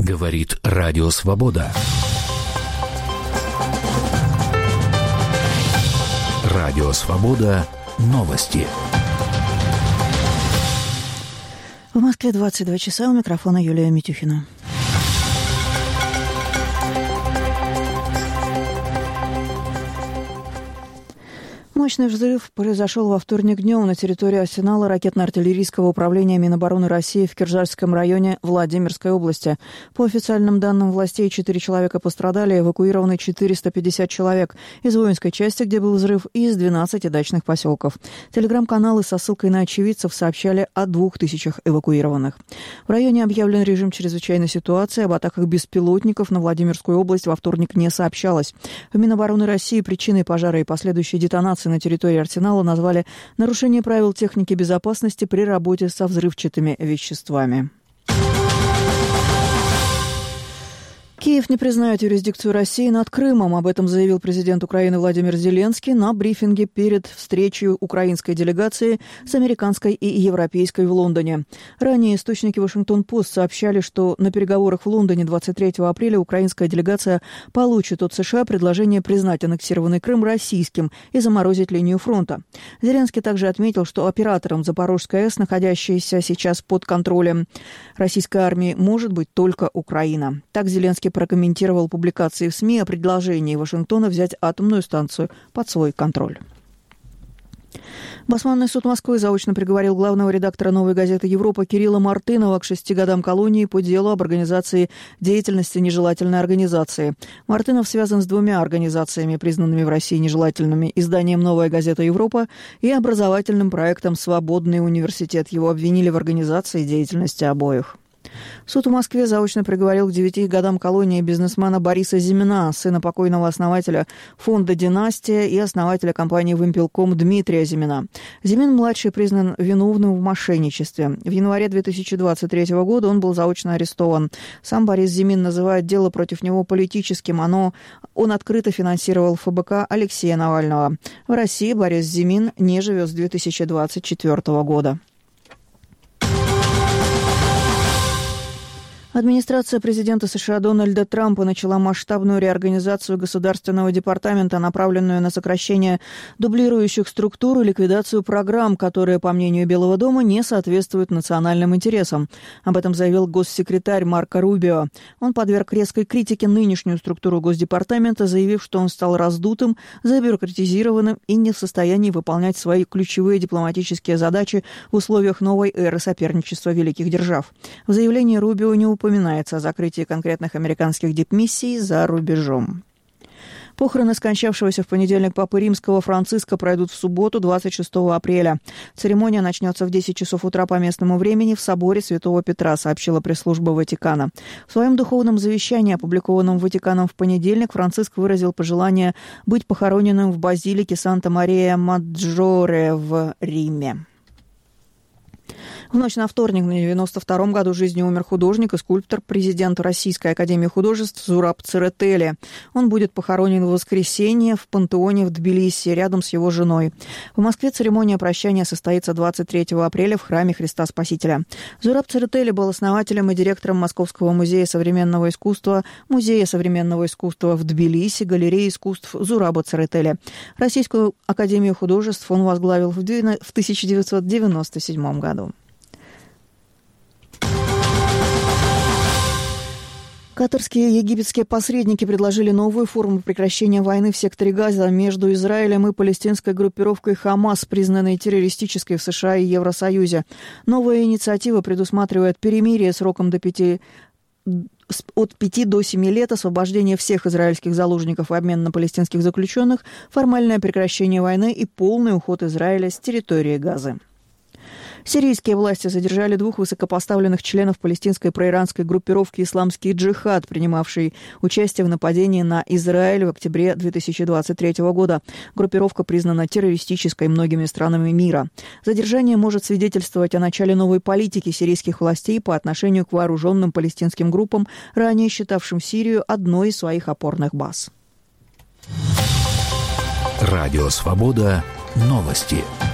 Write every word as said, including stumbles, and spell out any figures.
Говорит Радио Свобода. Радио Свобода. Новости. В Москве двадцать два часа. У микрофона Юлия Митюхина. Мощный взрыв произошел во вторник днем на территории арсенала ракетно-артиллерийского управления Минобороны России в Киржальском районе Владимирской области. По официальным данным властей, четыре человека пострадали, эвакуированы четыреста пятьдесят человек из воинской части, где был взрыв, и из двенадцати дачных поселков. Телеграм-каналы со ссылкой на очевидцев сообщали о двух тысячах эвакуированных. В районе объявлен режим чрезвычайной ситуации. Об атаках беспилотников на Владимирскую область во вторник не сообщалось. В Минобороны России причиной пожара и последующей детонации на территории арсенала назвали нарушение правил техники безопасности при работе со взрывчатыми веществами. Киев не признает юрисдикцию России над Крымом. Об этом заявил президент Украины Владимир Зеленский на брифинге перед встречей украинской делегации с американской и европейской в Лондоне. Ранее источники Вашингтон-Пост сообщали, что на переговорах в Лондоне двадцать третьего апреля украинская делегация получит от США предложение признать аннексированный Крым российским и заморозить линию фронта. Зеленский также отметил, что оператором Запорожской АЭС, находящейся сейчас под контролем российской армии, может быть только Украина. Так Зеленский прокомментировал публикации в СМИ о предложении Вашингтона взять атомную станцию под свой контроль. Басманный суд Москвы заочно приговорил главного редактора «Новой газеты Европа» Кирилла Мартынова к шести годам колонии по делу об организации деятельности нежелательной организации. Мартынов связан с двумя организациями, признанными в России нежелательными: изданием «Новая газета Европа» и образовательным проектом «Свободный университет». Его обвинили в организации деятельности обоих. Суд в Москве заочно приговорил к девяти годам колонии бизнесмена Бориса Зимина, сына покойного основателя фонда «Династия» и основателя компании «Вимпелком» Дмитрия Зимина. Зимин-младший признан виновным в мошенничестве. В январе две тысячи двадцать третьего года он был заочно арестован. Сам Борис Зимин называет дело против него политическим. Оно, он открыто финансировал ФБК Алексея Навального. В России Борис Зимин не живет с две тысячи двадцать четвертого года. Администрация президента США Дональда Трампа начала масштабную реорганизацию Государственного департамента, направленную на сокращение дублирующих структур и ликвидацию программ, которые, по мнению Белого дома, не соответствуют национальным интересам. Об этом заявил госсекретарь Марко Рубио. Он подверг резкой критике нынешнюю структуру Госдепартамента, заявив, что он стал раздутым, забюрократизированным и не в состоянии выполнять свои ключевые дипломатические задачи в условиях новой эры соперничества великих держав. В заявлении Рубио не упоминается о закрытии конкретных американских дипмиссий за рубежом. Похороны скончавшегося в понедельник папы Римского Франциска пройдут в субботу, двадцать шестого апреля. Церемония начнется в десять часов утра по местному времени в соборе Святого Петра, сообщила пресс-служба Ватикана. В своем духовном завещании, опубликованном Ватиканом в понедельник, Франциск выразил пожелание быть похороненным в базилике Санта-Мария-Маджоре в Риме. В ночь на вторник, на девяносто втором году жизни, умер художник и скульптор, президент Российской академии художеств Зураб Церетели. Он будет похоронен в воскресенье в пантеоне в Тбилиси, рядом с его женой. В Москве церемония прощания состоится двадцать третьего апреля в храме Христа Спасителя. Зураб Церетели был основателем и директором Московского музея современного искусства, Музея современного искусства в Тбилиси, галереи искусств Зураба Церетели. Российскую академию художеств он возглавил в тысяча девятьсот девяносто седьмом году. Катарские и египетские посредники предложили новую форму прекращения войны в секторе Газа между Израилем и палестинской группировкой «Хамас», признанной террористической в США и Евросоюзе. Новая инициатива предусматривает перемирие сроком до пяти от пяти до семи лет, освобождение всех израильских заложников и обмен на палестинских заключенных, формальное прекращение войны и полный уход Израиля с территории Газы. Сирийские власти задержали двух высокопоставленных членов палестинской проиранской группировки «Исламский джихад», принимавшей участие в нападении на Израиль в октябре две тысячи двадцать третьего года. Группировка признана террористической многими странами мира. Задержание может свидетельствовать о начале новой политики сирийских властей по отношению к вооруженным палестинским группам, ранее считавшим Сирию одной из своих опорных баз. Радио «Свобода». Новости.